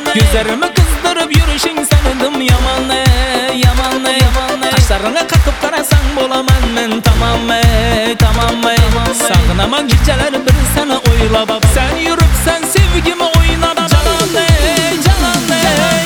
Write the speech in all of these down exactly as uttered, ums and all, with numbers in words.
Gözlerimi kızdırıp yürüşün sanırdım yaman ne, yaman ne, yaman ne. Kaşlarına kakıp karasan bolaman men tamam mı, tamam mı? Sağınaman geceler bir sana oylabap sen yürüp sen sevgimi oynab canan ne, canan ne.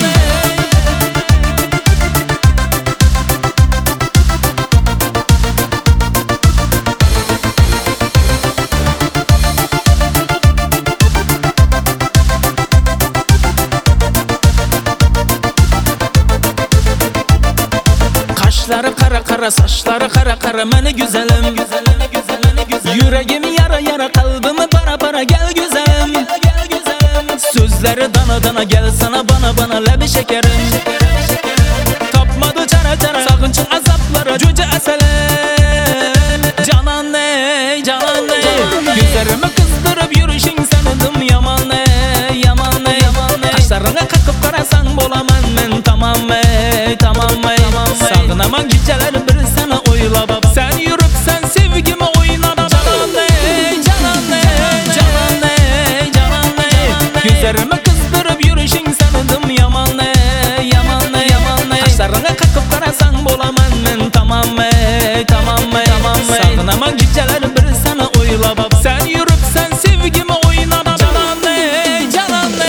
Kaşları kara kara, saçları kara kara, meni güzelim, güzelim, güzelim, güzelim. Yüreğimi yara yara, kalbimi para para, gel güzelim, gel güzelim. Sözleri dana dana, gel sana bana bana, lebi şekerim. Tapmadı çara çara, sakınçın azapları, cüce eselim. Canan ne, canan ne. Gözlerimi kızdırıp yürüşün sanırdım yaman ne, yaman ne, yaman ne. Kaşlarına kakıp karasan bolaman men tamam mı, tamam mı? Sağınaman geceler bir sana oylabap sen yürüp sen sevgimi oynab canan ne, canan ne, canan ne, canan ne. Gözlerimi kızdırıp yürüşün sanırdım yaman ne, yaman ne, yaman ne. Kaşlarına kakıp karasan bolaman men tamam mı, tamam mı, tamam mı? Sağınaman geceler bir sana oylabap sen yürüp sen sevgimi oynab canan ne, canan ne.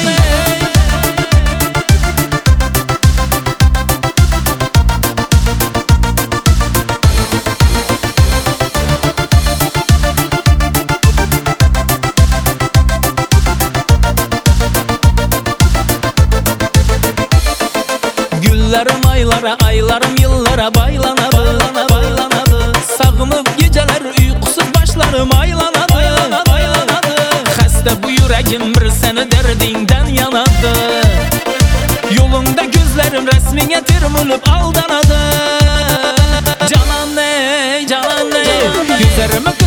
Günlerim aylara, aylarım yıllara baylanadı, baylanadı, baylanadı. Sağınıp geceler uykusuz başlarım aylanadı, aylanadı, aylanadı. Hasta bu yüreğim bir seni derdinden yanadı. Yolunda gözlerim resmine termülüp aldanadı. Canan ne, canan ne. Gözlerimi